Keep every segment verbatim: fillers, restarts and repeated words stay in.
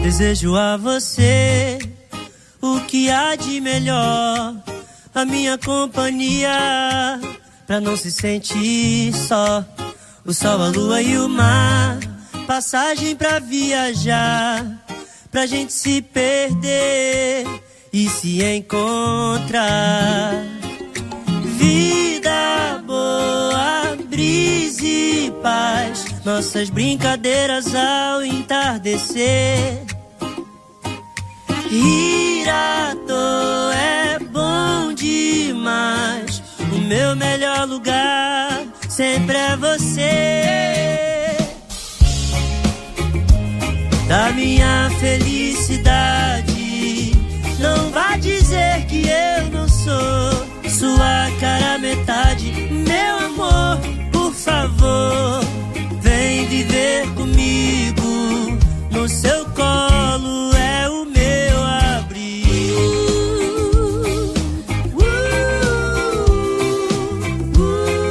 Desejo a você o que há de melhor, a minha companhia, pra não se sentir só. O sol, a lua e o mar, passagem pra viajar, pra gente se perder e se encontrar. Vida boa, brisa e paz, nossas brincadeiras ao entardecer. Ir à toa é bom demais, o meu melhor lugar sempre é você. Da minha felicidade, não vá dizer que eu não sou sua cara metade. Meu amor, por favor, vem viver comigo. No seu colo é o meu abrigo. uh, uh,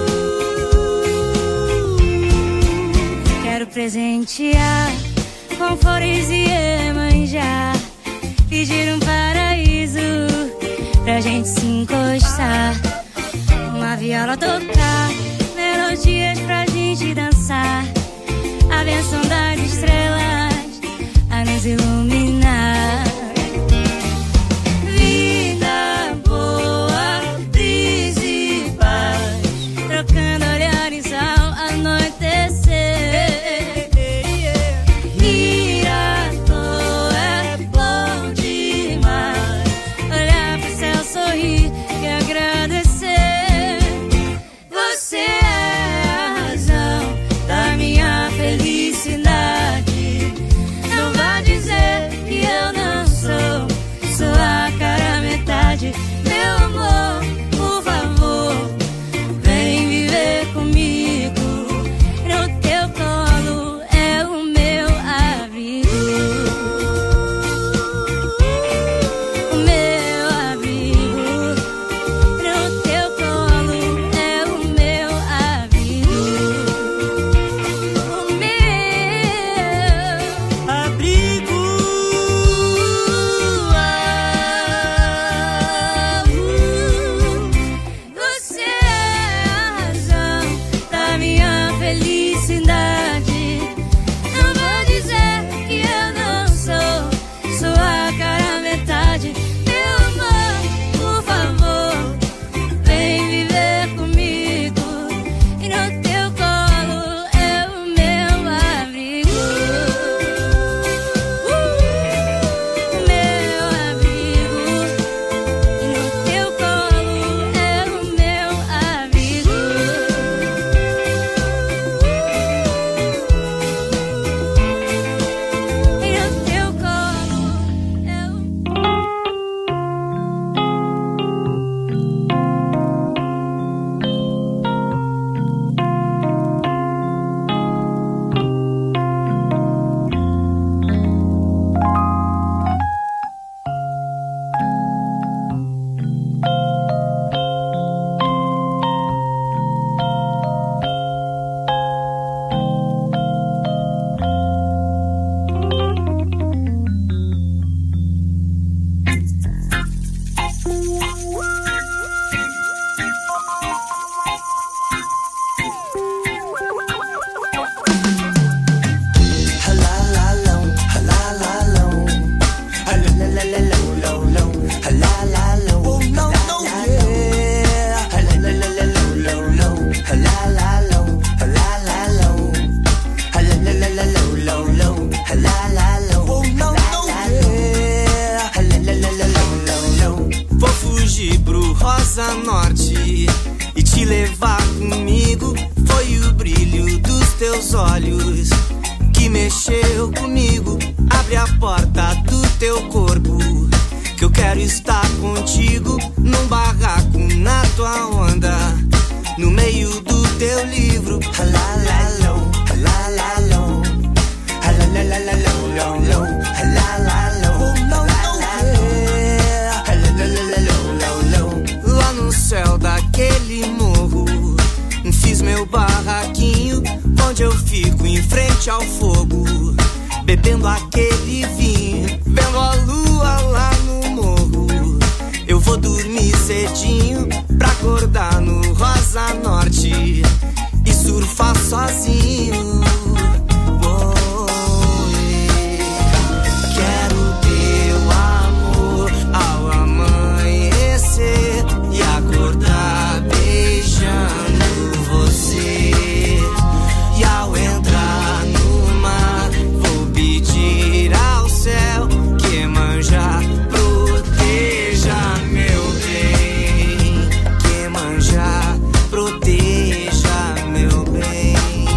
uh. Quero presentear com flores e Iemanjá, pedir um paraíso pra gente se encostar, uma viola tocar, melodias pra gente dançar, a bênção das estrelas a nos iluminar. Vida boa, brisa e paz, trocando olhares ao anoitecer. Ir à toa é bom demais, olhar pro céu, sorrir e agradecer. Você é a razão da minha felicidade. Não vá dizer que eu não sou sua cara metade. Meu amor, por favor, vem viver comigo. No teu colo é o meu abrigo. O meu abrigo. No teu colo é o meu abrigo. O meu Abrigo, ah, uh, você é a razão da minha felicidade. Não vou dizer que eu não sou sua cara metade. Meu amor, por favor, vem viver comigo. E no teu colo é o meu abrigo. Uh, o meu abrigo. E no teu colo é o meu abrigo. E no teu colo é o Vou fugir pro Rosa Norte e te levar comigo. Foi o brilho dos teus olhos que mexeu comigo. Abre a porta do teu corpo, que eu quero estar contigo. Num barraco na tua onda, no meio do teu livro. Halalalão, halalalão, halalalão, halalalão, lá no céu daquele morro, fiz meu barraquinho, onde eu fico em frente ao fogo, bebendo aquele vinho. faço sozinho. Oh, yeah. Quero teu amor ao amanhecer e acordar beijando você. E ao entrar no mar vou pedir ao céu que Iemanjá proteja meu bem. Que Iemanjá proteja meu bem.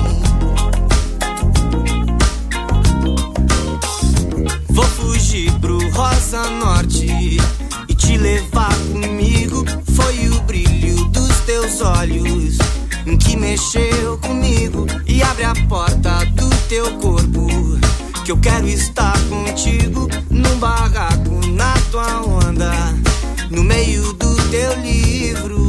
Vou fugir pro Rosa Norte e te levar comigo. Foi o brilho dos teus olhos que mexeu comigo. E abre a porta do teu corpo, que eu quero estar contigo. Num barraco na tua onda, no meio do teu livro.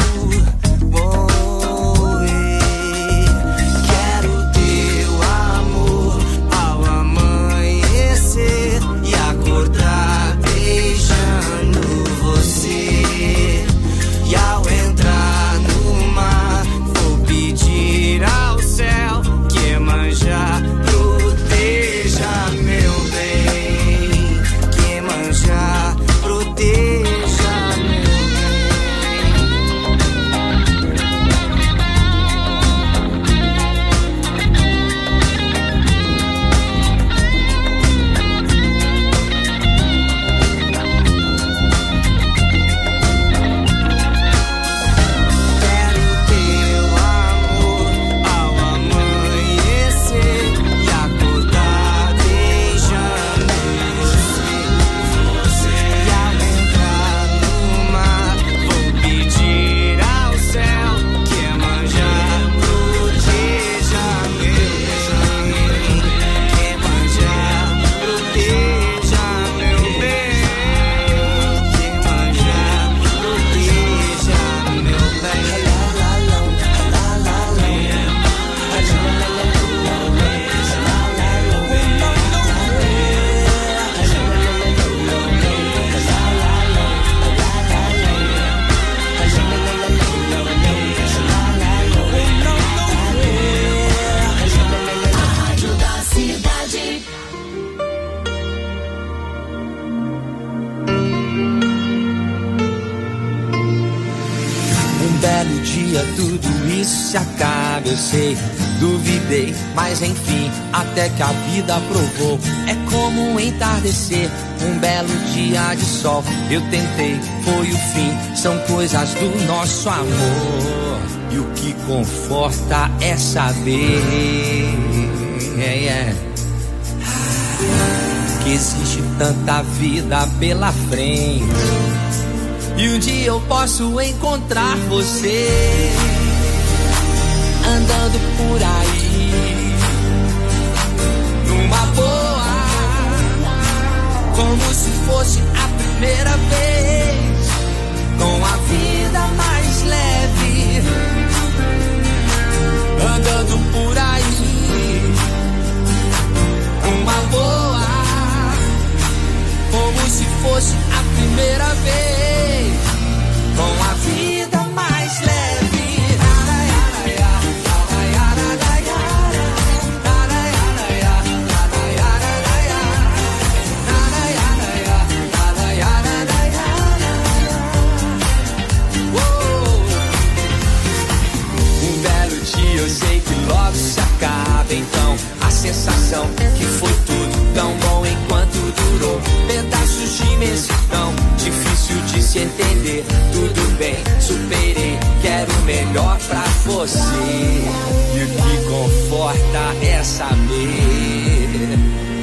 Oh, yeah. Quero teu amor ao amanhecer e acordar beijando você. E ao entrar no mar vou pedir ao céu que Iemanjá proteja meu bem. Que Iemanjá proteja meu bem. Quero teu amor ao amanhecer e acordar beijando você. E ao entrar no mar vou pedir ao céu que Iemanjá proteja meu bem. Que Iemanjá proteja meu bem. Que Iemanjá proteja meu bem. Rádio da cidade. Um belo dia tudo isso se acaba, eu sei. Duvidei, mas enfim, até que a vida provou. É como um entardecer, um belo dia de sol. Eu tentei, foi o fim, são coisas do nosso amor. E o que conforta é saber é, é, que existe tanta vida pela frente. E um dia eu posso encontrar você andando por aí, numa boa, como se fosse a primeira vez, com a vida mais leve, andando por aí, numa boa, como se fosse a primeira vez, com a vida mais leve. Um belo dia eu sei que logo se acaba, então a sensação que foi tudo tão bom enquanto durou. Pedaços de imensidão, difícil de se entender. Tudo bem, superei, quero o melhor pra você. E o que conforta é saber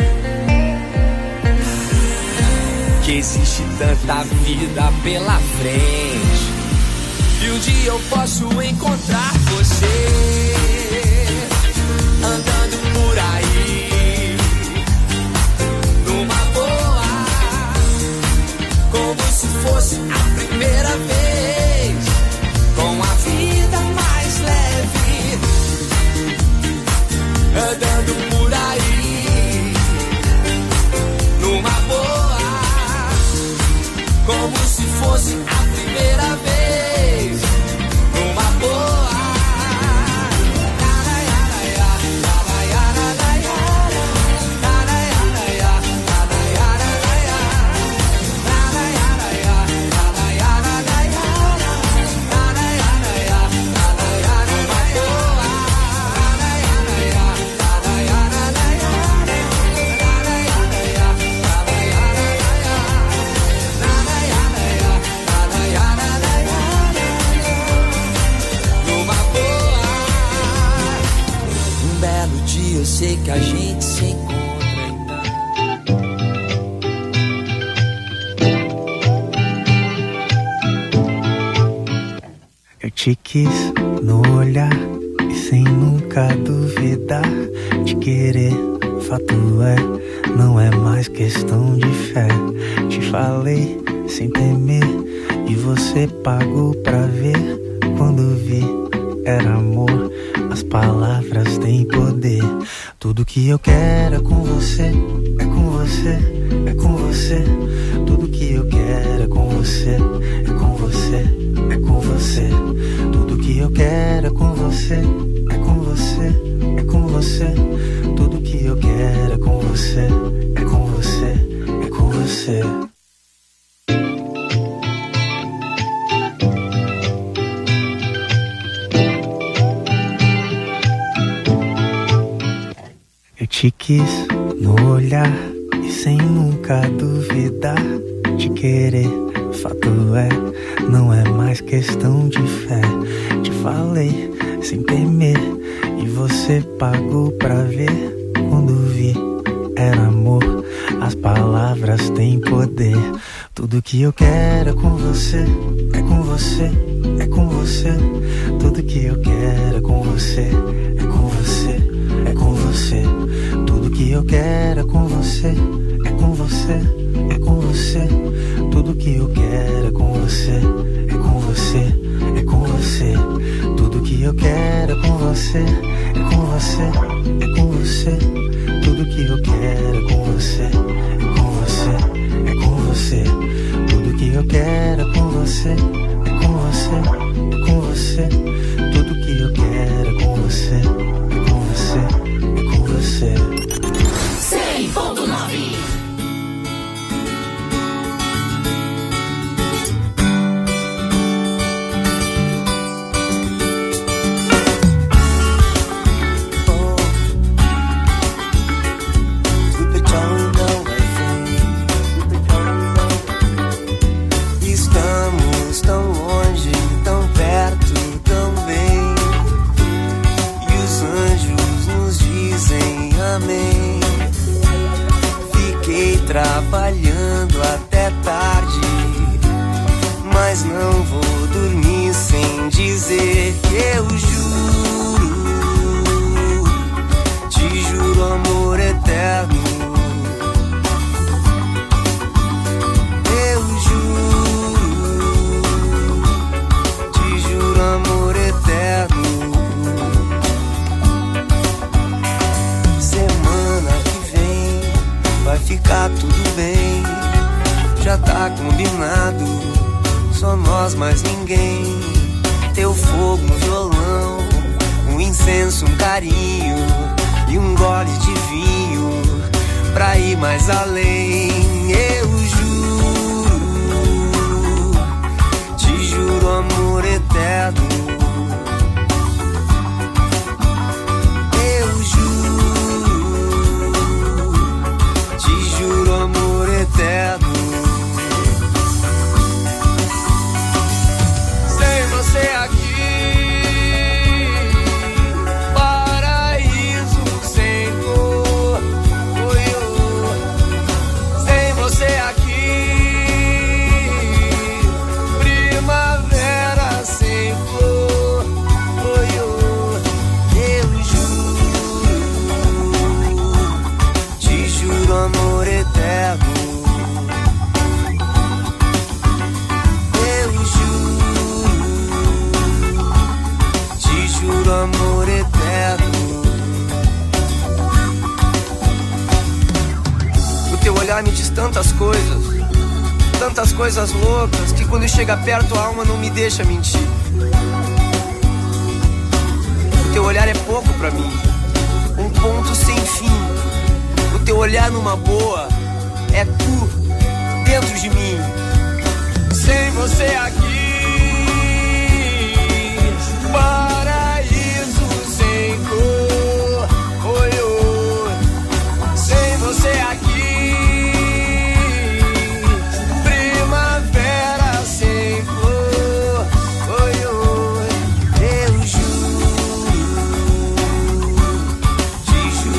que existe tanta vida pela frente. E um dia eu posso encontrar você andando por aí, numa boa, como se fosse a primeira vez, com a vida mais leve, andando por aí, numa boa, como se fosse a primeira vez, numa boa. eu sei que a gente se encontra. Eu te quis no olhar e sem nunca duvidar de querer. Fato é, não é mais questão de fé. Te falei sem temer e você pagou pra ver. Quando vi, era amor. As palavras têm poder. Tudo que eu quero é com você, é com você, é com você. Tudo que eu quero é com você, é com você, é com você. Tudo que eu quero é com você, é com você, é com você. Tudo que eu quero é com você, é com você, é com você. Eu te quis no olhar e sem nunca duvidar de querer. Fato é, não é mais questão de fé. Te falei sem temer e você pagou pra ver. Quando vi, era amor. As palavras têm poder. Tudo que eu quero é com você, é com você, é com você. Tudo que eu quero é com você, é com você, é com você. Tudo que eu quero é com você, é com você, é com você. Tudo que eu quero é com você, é com você, é com você. Tudo que eu quero é com você, é com você, é com você. Tudo que eu quero é com você, é com você, é com você. Tudo que eu quero é com você, é com você, é com você. Tudo que eu quero é com você, é com você, é com você. cem ponto nove. Trabalhando até tarde, mas não vou dormir sem dizer que eu juro, te juro amor eterno. Eu juro, te juro amor eterno. Semana que vem vai ficar tudo bem, já tá combinado, só nós mais ninguém. Teu fogo no violão, um incenso, um carinho e um gole de vinho pra ir mais além. Eu juro, te juro amor eterno. Eu juro amor eterno. Sem você aqui, paraíso sem cor. Oi, oh. Sem você aqui, primavera sem flor. Oi, oh. Eu juro, te juro amor eterno. Eu juro, te juro amor eterno. O teu olhar me diz tantas coisas, tantas coisas loucas, que quando chega perto a alma não me deixa mentir. O teu olhar é pouco pra mim, um ponto sem fim. O teu olhar numa boa é tu dentro de mim. Sem você aqui, paraíso sem cor. Oi, oi. Sem você aqui, primavera sem flor. Oi, oi. Eu juro, te juro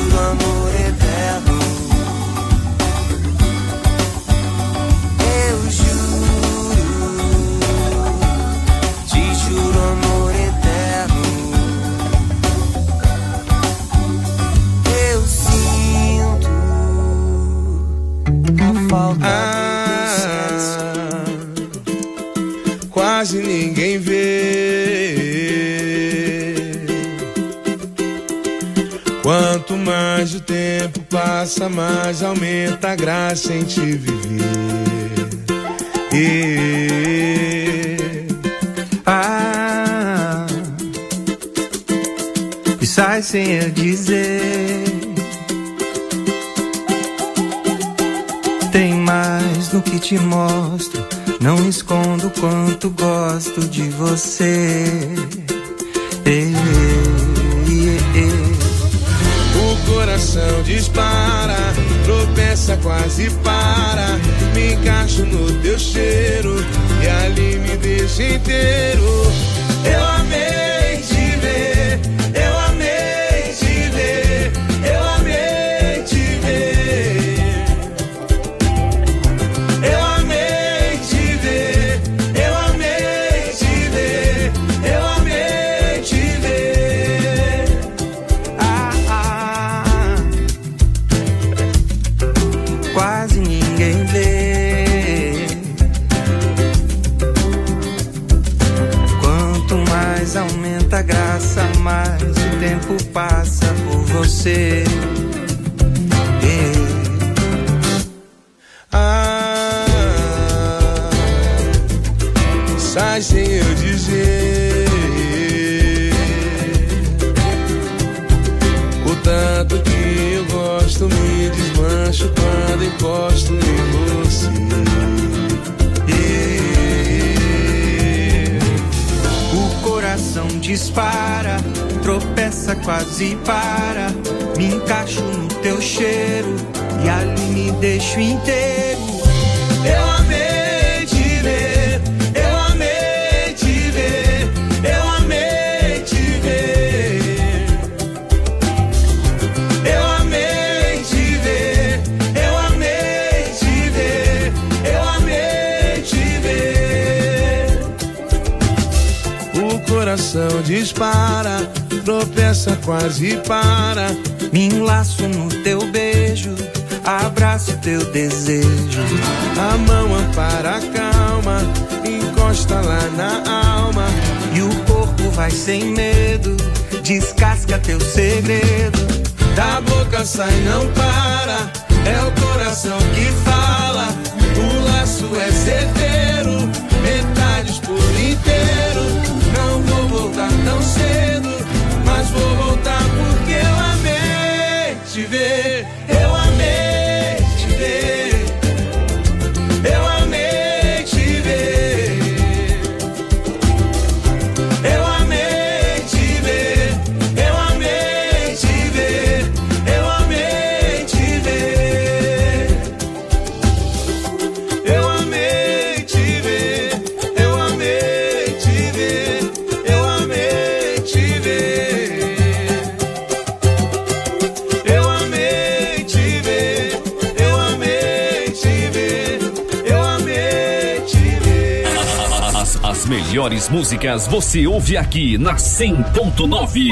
mais o tempo passa, mais aumenta a graça em te viver. E... Ah, e sai sem eu dizer. Tem mais no que te mostro, não escondo o quanto gosto de você. Ei, ei, ei. O coração dispara, tropeça, quase para. Me encaixo no teu cheiro e ali me deixa inteiro. Eu amei te ver, eu amei te ver, eu amei te ver. Eu amei te ver, eu amei te ver, eu amei te ver. Ah, ah, quase ninguém vê. Quanto mais aumenta a graça, mais o tempo passa por você. Ei. Ah, sai sem eu dizer o tanto que eu gosto, me desmancho quando encosto em você. O coração dispara, tropeça, quase para. Me encaixo no teu cheiro e ali me deixo inteiro. Eu amei te ver, eu amei te ver, eu amei te ver. Eu amei te ver, eu amei te ver, eu amei te ver. O coração dispara, tropeça, quase para. Me enlaço no teu beijo, abraço teu desejo. A mão ampara a calma, encosta lá na alma. E o corpo vai sem medo, descasca teu segredo. Da boca sai, não para, é o coração que fala. O laço é certeiro, metades por inteiro. Não vou voltar tão cedo, mas vou voltar porque eu amei te ver. Eu amei te ver, eu amei te ver. Eu amei te ver, eu amei te ver, eu amei te ver. Eu amei te ver, eu amei te ver, eu amei te ver. Eu amei te ver, eu amei te ver, eu amei te ver. As, as melhores músicas você ouve aqui na cem ponto nove.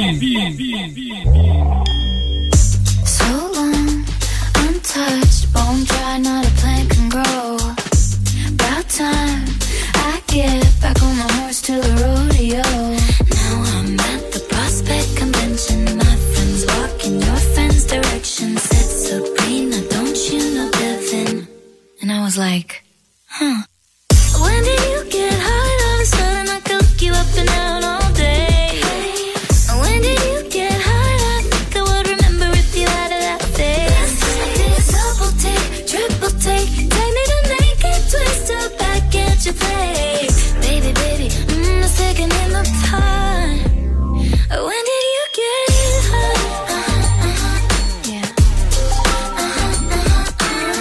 So long, untouched, bone dry, not a plant can grow. About time I get back on my horse to the rodeo. Now I'm at the Prospect Convention. My friends walk in your friend's direction. Said Sabrina, don't you know Devin? And I was like, huh. When did you get high? All of a sudden I could hook you up and out all day. When did you get high? I think I would remember if you had a that face. I did a double take, triple take. Take me to naked, twist up back at your place. Baby, baby, mm, a second in the time. When did you get high? Uh-huh, uh-huh, yeah. Uh-huh, uh-huh, uh-huh.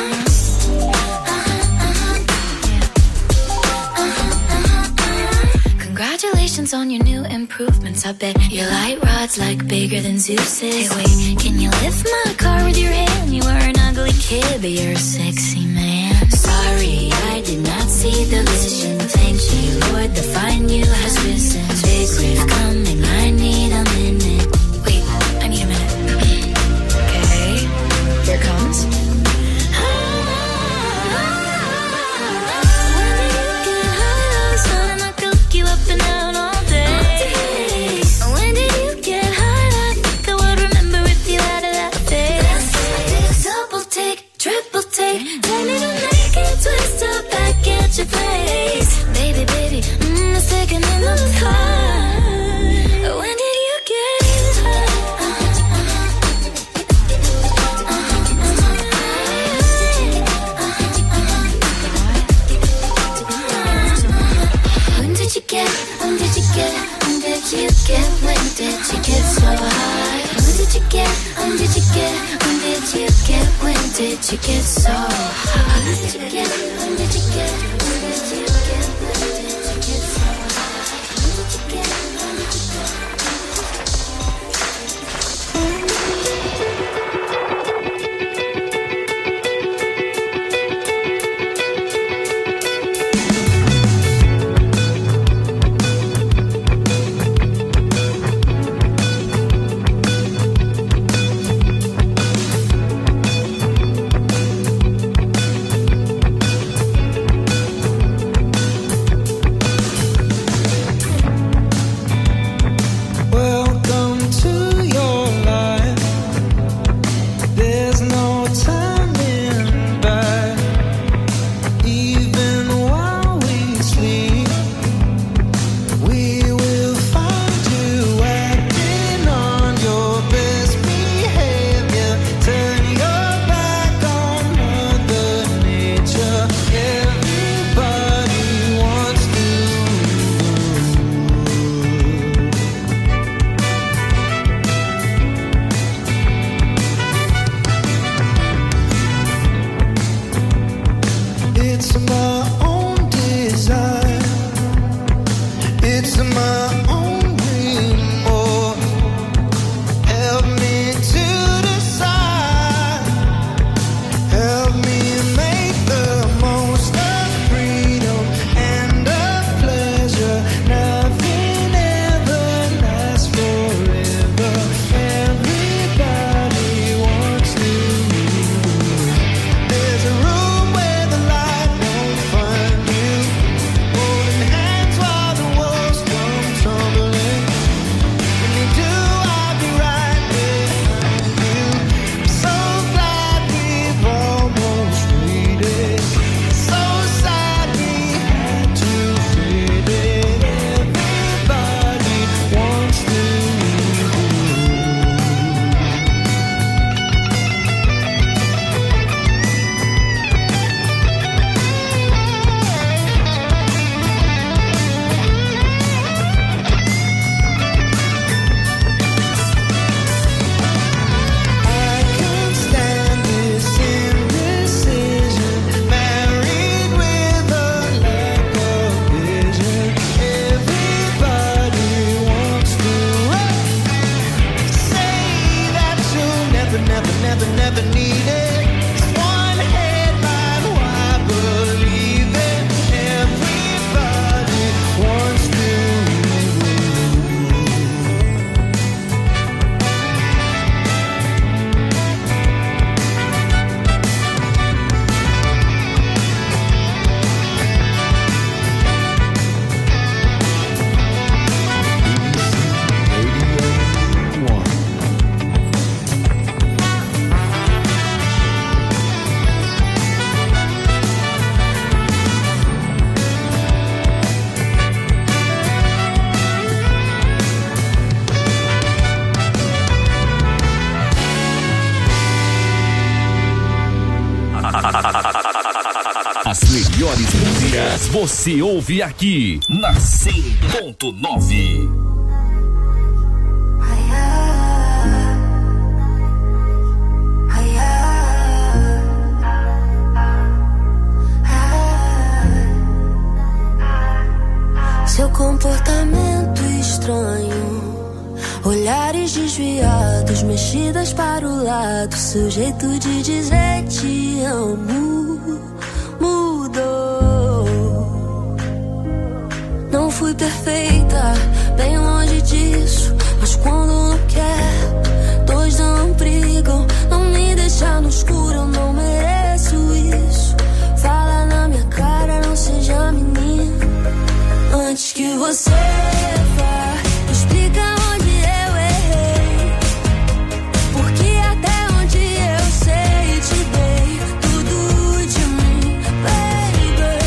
Congratulations on your new improvements. I bet your light rod's like bigger than Zeus's. Hey, wait, can you lift my car with your hand? You were an ugly kid, but you're a sexy man. Sorry, I did not see the vision. Thank you, Lord, the fine you has risen. Big riff coming, I need a minute. Wait, I need a minute. Okay, here it comes. You up and out all day. When did you get high? I think I would remember if you had a that face. did you get? When did you get so high? When did you get? When did you get? When did you get? When did you get so high? When did you get? When did you get? As melhores músicas você ouve aqui na cem ponto nove. Seu comportamento estranho, olhares desviados, mexidas para o lado, seu jeito de dizer te amo mudou. Não fui perfeita, bem longe disso, mas quando não quer, dois não brigam. Não me deixa no escuro, eu não mereço isso. Fala na minha cara, não seja menina. Antes que você vá, explica onde eu errei, porque até onde eu sei te dei tudo de mim, baby.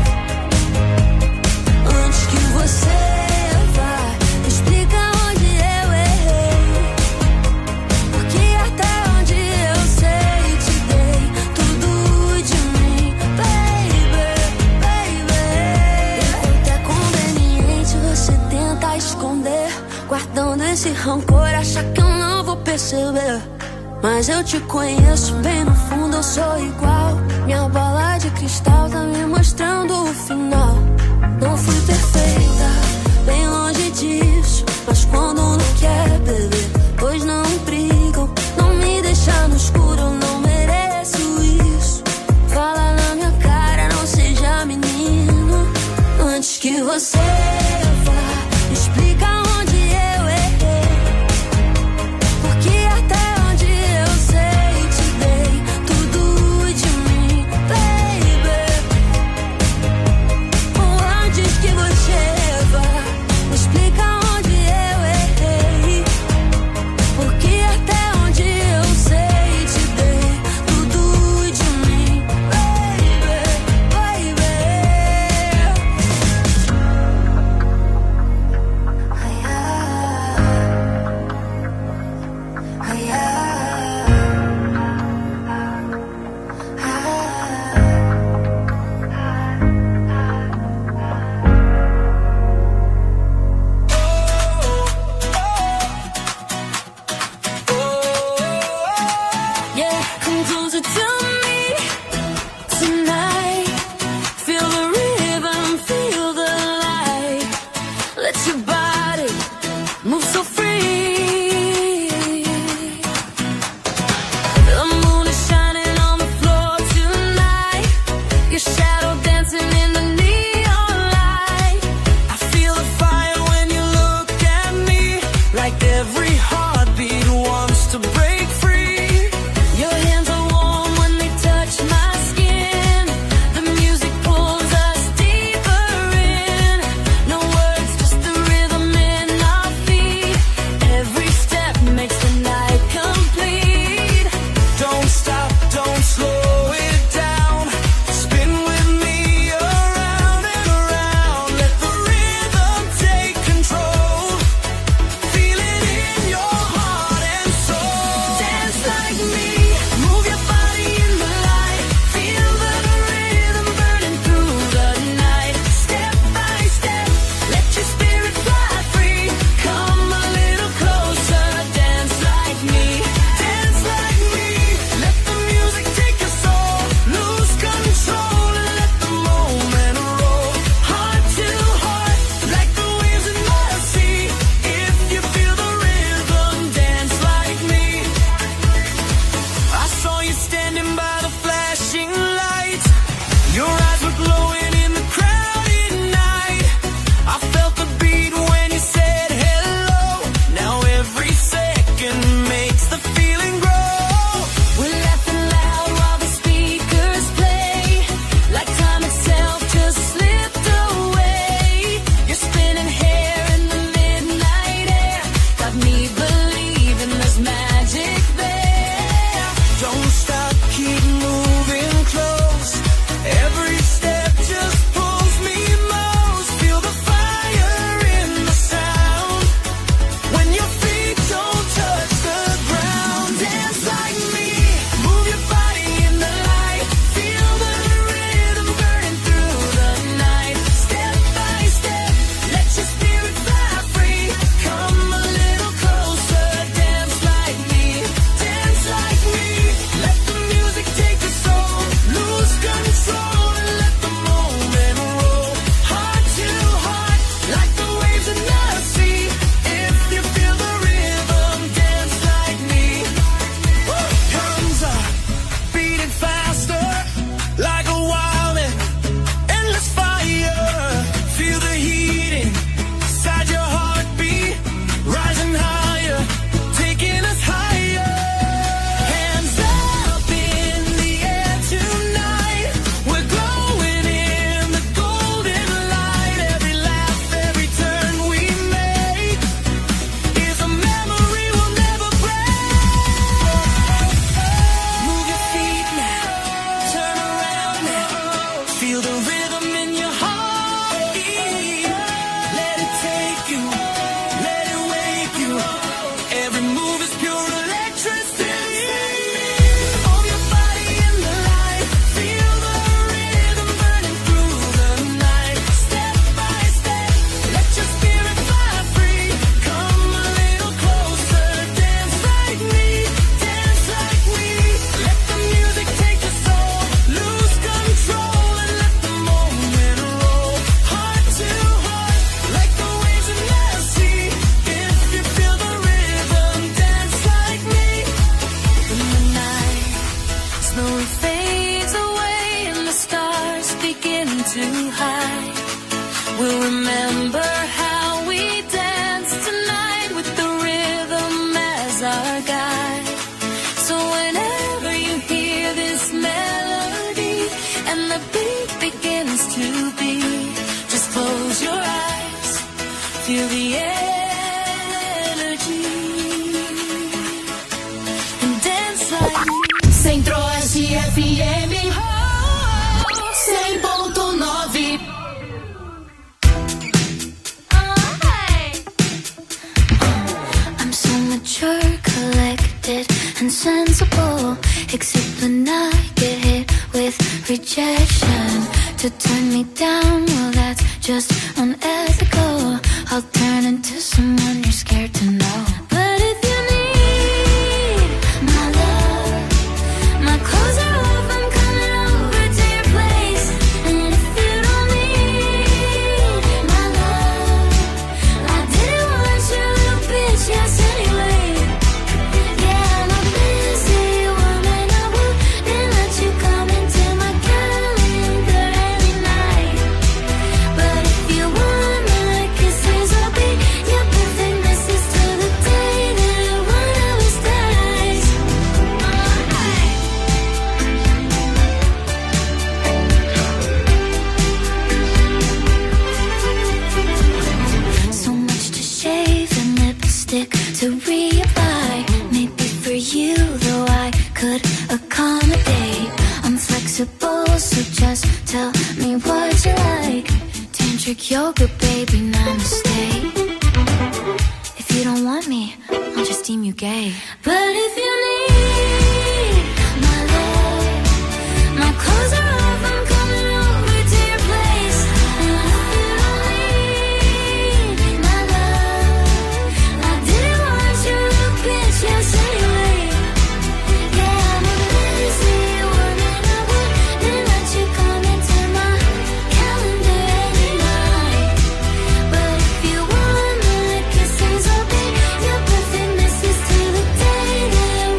Antes que você vá, explica onde eu errei, porque até onde eu sei te dei tudo de mim, baby, baby. É até conveniente você tentar esconder, guardando esse rancor, acha que eu não vou perceber. Mas eu te conheço, bem no fundo eu sou igual. Minha bola de cristal tá me mostrando o final. Não fui perfeita, bem longe disso. Mas quando não quer beber, pois não brigam. Não me deixa no escuro, eu não mereço isso. Fala na minha cara, não seja menino. Antes que você vá, explica onde eu errei. Porque até onde eu sei te dei tudo de mim, baby. Antes que você vá, explica onde eu errei. Porque até onde eu sei te dei tudo de mim, baby, baby. Ai, ai, ai, ai. Yeah, come closer to me tonight. Feel the rhythm, feel the light. Let your body move so free. The moon is shining on the floor tonight. Your shadow dancing in the neon light. I feel the fire when you look at me. Like every heartbeat wants to break free. Your hands are warm when they touch my skin. The music pulls us deeper in. No words, just the rhythm in our feet. Every step makes the night complete. Don't stop, don't slow it down. Spin with me around and around. Let the rhythm take control. Feel it in your heart and soul. Dance like me, move your body in the light. Feel the rhythm burning through the night. Step by step, let your spirit fly free. Come a little closer, dance like me, dance like me. Let the music take your soul, lose control and let the moment roll. Heart to heart, like the waves in the sea. If you feel the rhythm, dance like me. I saw you standing by the flashing lights. Your eyes were glowing in the crowded night. I felt the beat when you said hello. Now every second makes the feeling grow. We're laughing loud while the speakers play. Like time itself just slipped away. You're spinning hair in the midnight air. Got me believing there's magic there. Don't stop, keep moving close. Every step just pulls me most. Feel the fire in the sound. When your feet don't touch the ground. Dance like me, move your body in the light. Feel the rhythm burning through the night. Step by step, let your spirit fly free. Come a little closer, dance like me, dance like me. Let the moon fades away and the stars begin to hide. We'll remember how we danced tonight with the rhythm as our guide. So whenever you hear this melody and the beat begins to beat, just close your eyes, feel the energy and dance like me. Centro-Oeste F M cem ponto nove. I'm so mature, collected and sensible, except when I get hit with rejection. To turn me down, well that's just unethical. I'll turn into someone you're scared to know. But if you need my love, my clothes are off, I'm coming over to your place. And if you don't need my love, I didn't want your little bitch, yes anyway. Yeah, I'm a busy woman, I wouldn't let you come into my calendar every night. But if you want my kisses, I'll be your perfect missus till the day that one of us dies. So much to shave and lipstick to reapply. Maybe for you, though I could accommodate. I'm flexible, so just tell me what you like. Tantric yoga, baby, namaste. If you don't want me, I'll just deem you gay. But if you need my love, my clothes are off, I'm coming over to your place. And if you don't need my love, I didn't want your little bitch, yes anyway. Yeah, I'm a busy woman, I wouldn't let you come into my calendar every night. But if you want my kisses, I'll be your perfect missus till the day that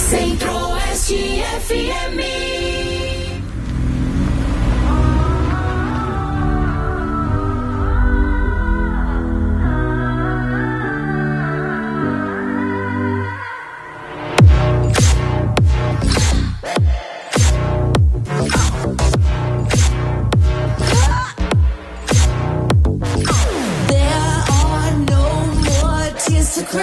Centro-Oeste F M. To cry,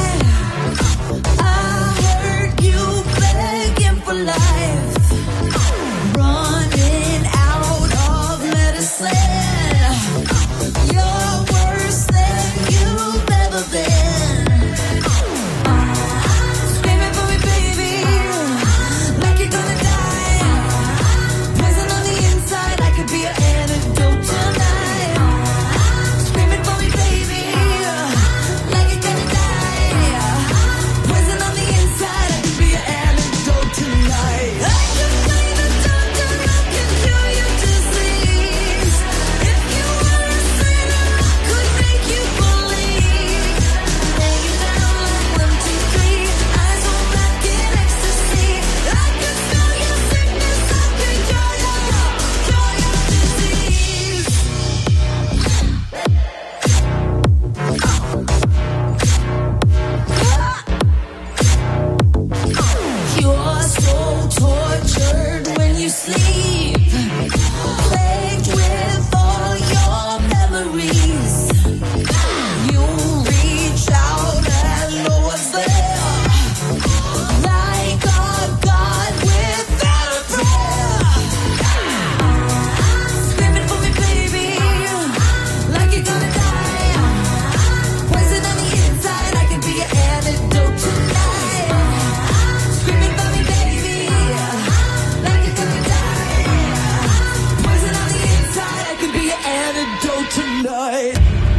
I heard you begging for life, running out of medicine. You're worse than you've ever been. Screaming for me, baby, like you're gonna die. Poison on the inside, I could be an antidote tonight. Screaming for me, baby, like you're gonna die. Poison on the inside, I could be an antidote tonight. I could play the doctor, I can cure your disease. If you were a sinner, I could make you believe. Lay you down like one, two, three, eyes on black in ecstasy. I could smell your sickness, I could cure your, cure your disease. You're so tortured when you sleep, plagued with all your memories. You reach out and no one's there, like a god without a prayer. Screaming for me, baby, like you're gonna die. Poison on the inside, I can be an antidote tonight. Screaming for me, baby, like you're gonna die. Poison on the inside, I can be an antidote tonight.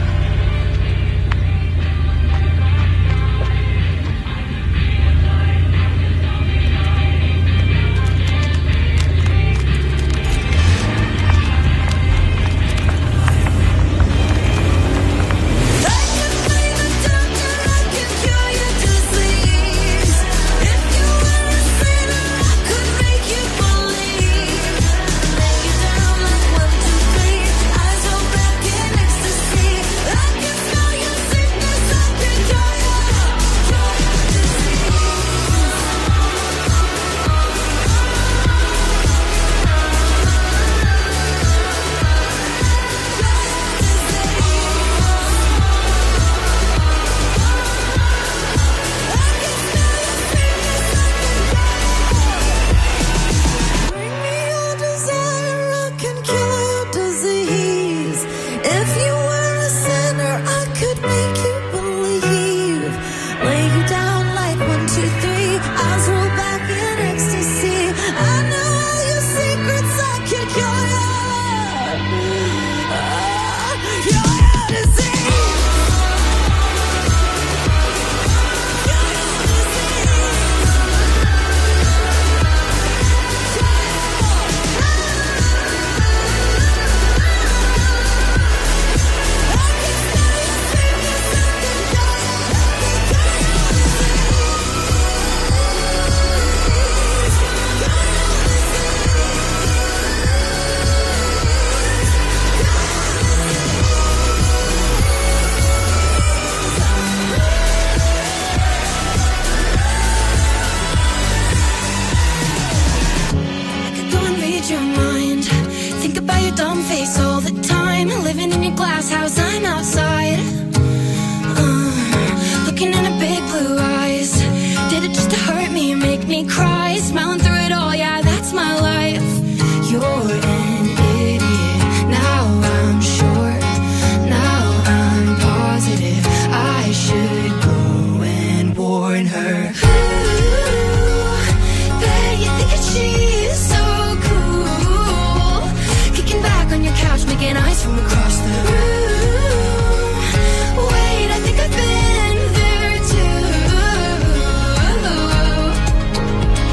I could play the doctor, I can cure your disease. If you were a sinner, I could make you believe. Lay you down like one, two, three, eyes on black in ecstasy. I can smell your sickness, I can cure your, cure your disease. Bring me your desire, I can cure your disease. If you were a sinner, I could make you believe. Lay you down like one, two, three, eyes roll back in ecstasy. I know all your secrets, I can cure your, uh, cure your disease. Cure your I could go and read your mind. Think about your dumb face all the time. Living in your glass house, I'm outside. Uh, looking into big blue eyes. Did it just to hurt me, make me cry. Smiling through it all, yeah, that's my life. You're an idiot. Now I'm sure. Now I'm positive. I should go and warn her. Ooh, bet you think that she's so cool. Kicking back on your couch, making eyes from across the room. Wait, I think I've been there too.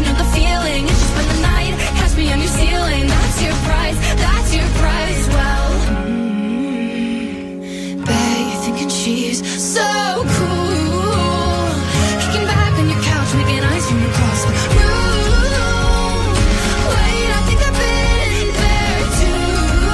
you know the feeling. It's just for the night, catch me on your ceiling. That's your prize, that's your prize. Well, mm, bet you're thinking she's so cool, kicking back on your couch, making ice cream across the room. Wait, I think I've been there too.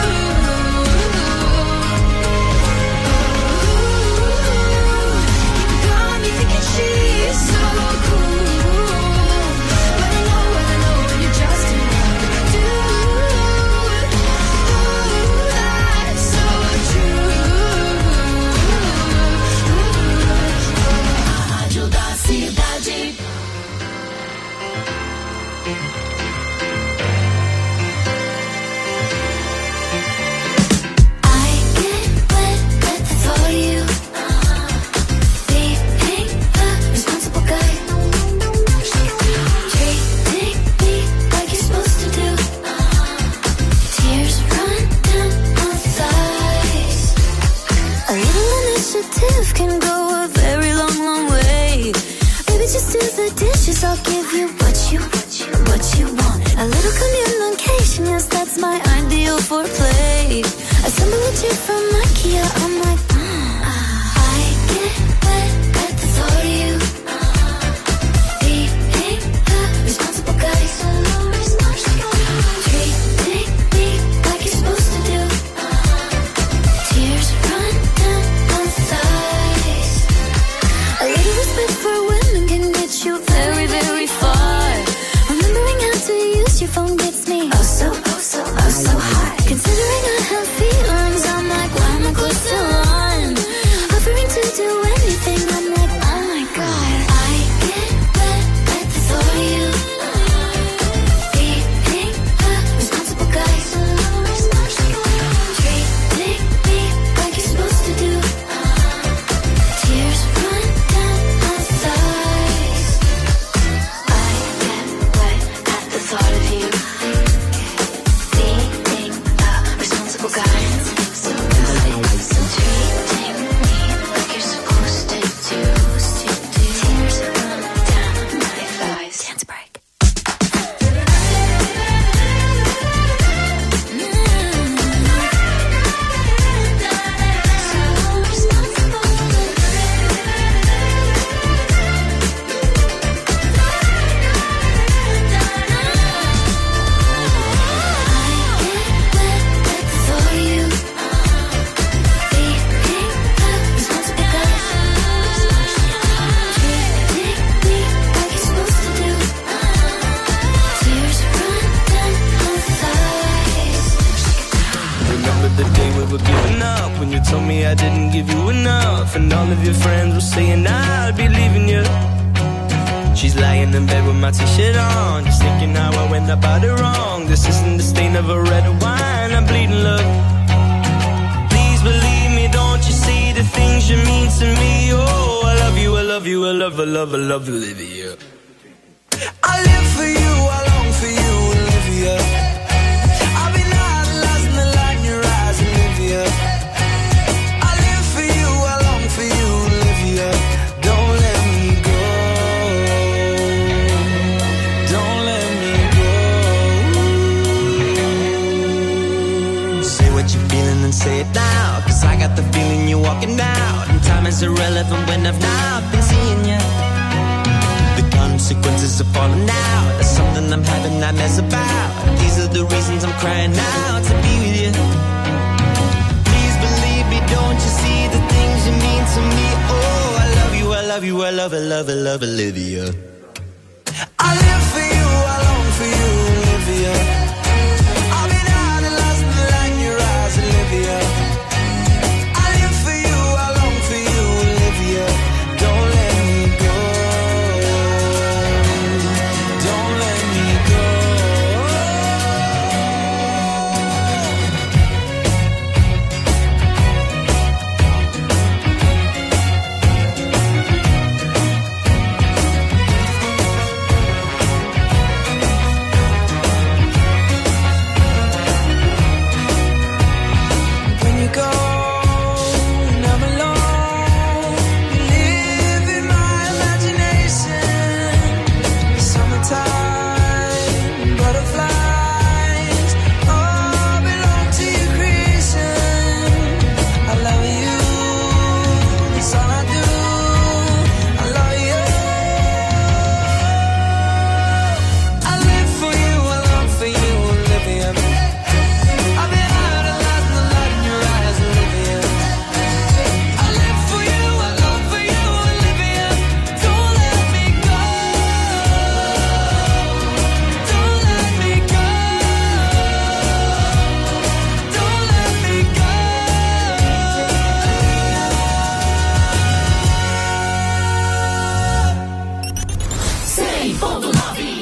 You got me thinking she's so cool, but I know, I know when you're just in love. Dude, that's so true. A rádio da cidade. I get wet at the thought of you. Being a responsible guy, treating me like you're supposed to do. Tears run down my thighs. A little initiative can go a very long, long way. Baby, just do the dishes. I'll give you what you, what you want. A little communication, yes, that's my ideal foreplay. I stumble at you from IKEA. I'm like, mm. I get wet at the thought of you. Being a responsible guy, treating me like you're supposed to do. Tears run down my thighs. A little respect for women can get you very, very far. Remembering how to use your phone gets me oh so, oh so, oh so high. Considering I have feelings, I'm like, why am I close to one? Offering to do anything, I'm like, oh my god. I get wet at the thought of you. Being a responsible guy, treating me like you're supposed to do. Tears run down my thighs. I get wet at the thought of you. Being a responsible guy, treating me like you're supposed to do. Tears run down my thighs. Dance break. Remember the day we were giving up, when you told me I didn't give you enough, and all of your friends were saying I'd be leaving you. She's lying in bed with my t-shirt on, just thinking how I went about it wrong. This isn't the stain of a red wine, I'm bleeding love. Please believe me, don't you see the things you mean to me? Oh, I love you, I love you, I love, I love, I love Olivia. I live for you, I long for you, Olivia. I've been idolized in the light in your eyes, Olivia. I live for you, I long for you, Olivia. Don't let me go. Don't let me go. Say what you're feeling and say it now, 'cause I got the feeling you're walking out, and time is irrelevant when I've not been seeing you. The consequences are falling out, that's something I'm having nightmares about. These are the reasons I'm crying out to be with you. Please believe me, don't you see the things you mean to me? Oh, I love you, I love you, I love, I love, I love Olivia. I live for you, I long for you, Olivia. I've been idolized in the light in your eyes, Olivia. I live for you, I long for you, Olivia. Don't let me go. Don't let me go. cem ponto nove.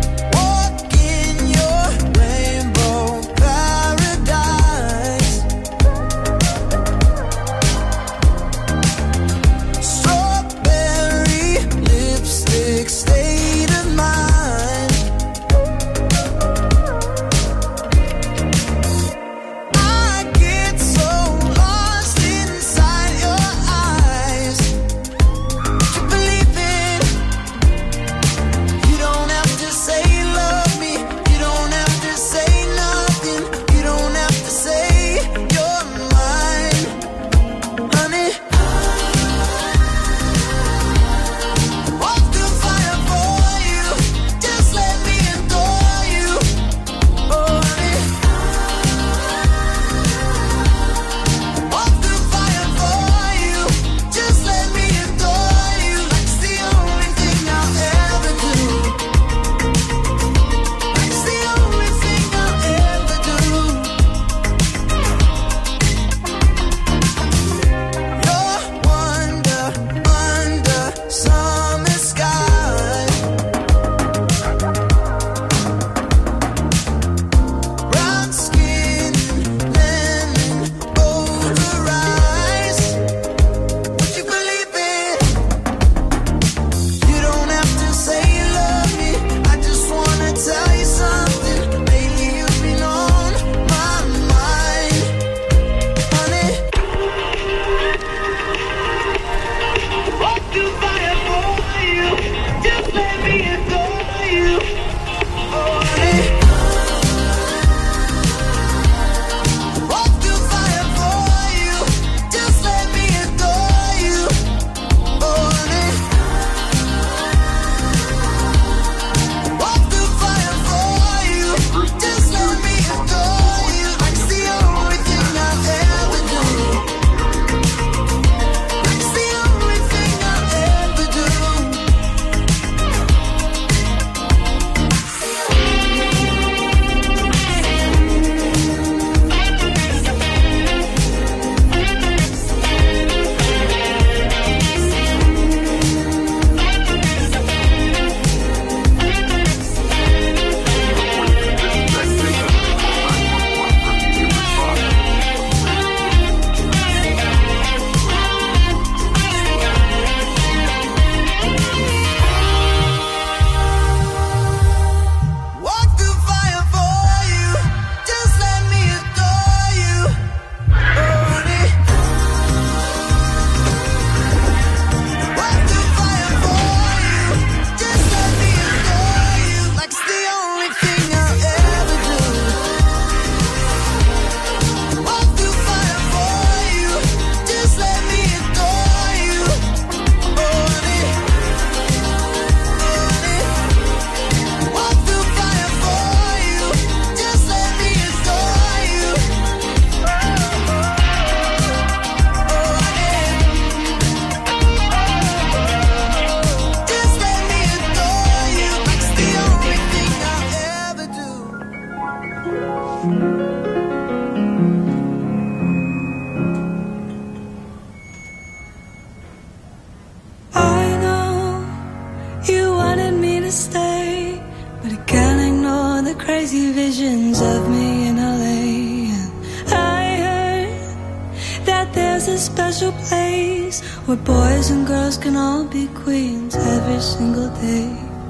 crazy visions of me in L A. And I heard that there's a special place where boys and girls can all be queens every single day.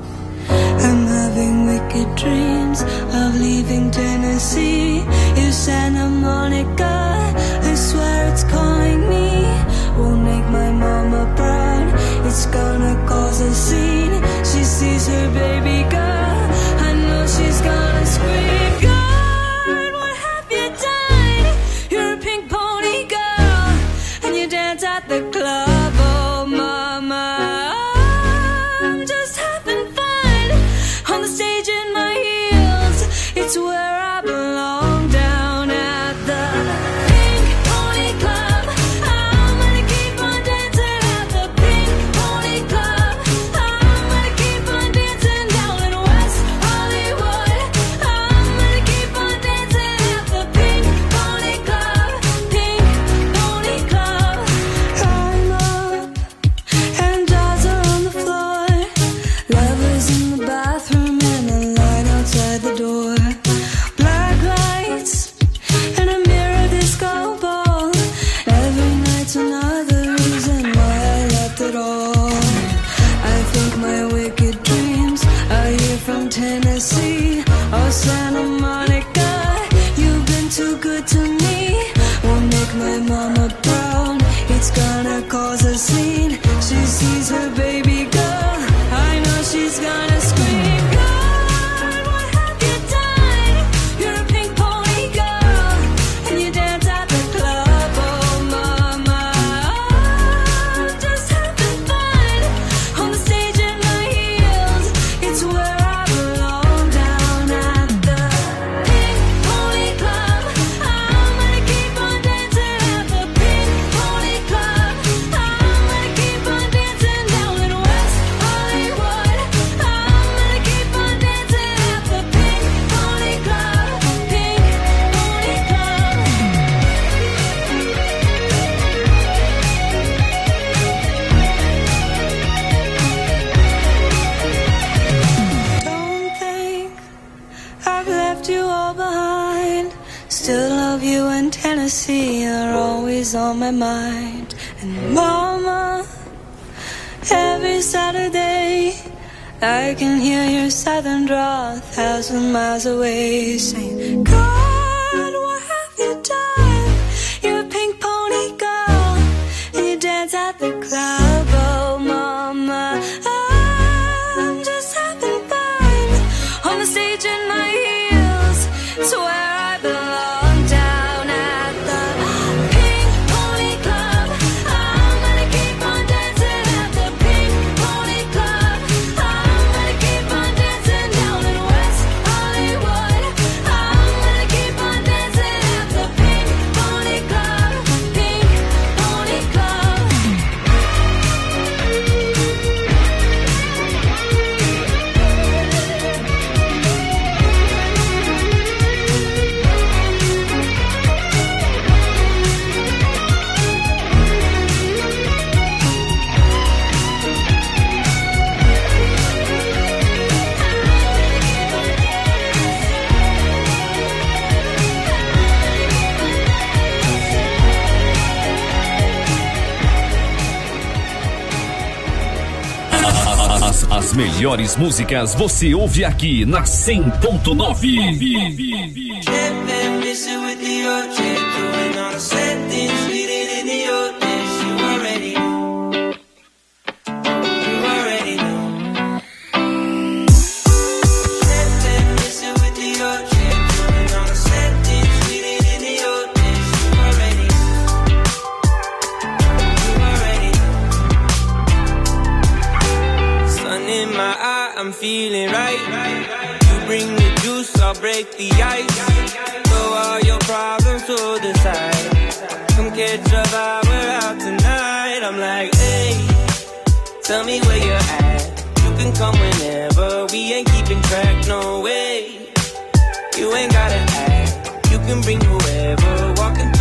I'm having wicked dreams of leaving Tennessee. If Santa Monica, I swear it's calling me, won't make my mama proud. It's gonna cause a scene. She sees her baby girl, I know she's gonna scream. God, what have you done? You're a pink pony girl, and you dance at the club. Oh mama, I'm just having fun on the stage in my heels. It's where of you in Tennessee are always on my mind. And mama, every Saturday I can hear your southern drawl a thousand miles away, saying, God, what have you done? You're a pink pony girl, and you dance at the club. Oh mama, I'm just having fun on the stage in my heels. It's where I belong, down at the Pink Pony Club. I'm gonna keep on dancing at the Pink Pony Club. I'm gonna keep on dancing down in West Hollywood. I'm gonna keep on dancing at the Pink Pony Club. Pink Pony Club. As, as melhores músicas você ouve aqui na cem ponto nove. I'm feeling right. You bring the juice, I'll break the ice. Throw all your problems to the side. Come catch a vibe, we're out tonight. I'm like, hey, tell me where you're at. You can come whenever, we ain't keeping track, no way. You ain't gotta act, you can bring whoever. Walking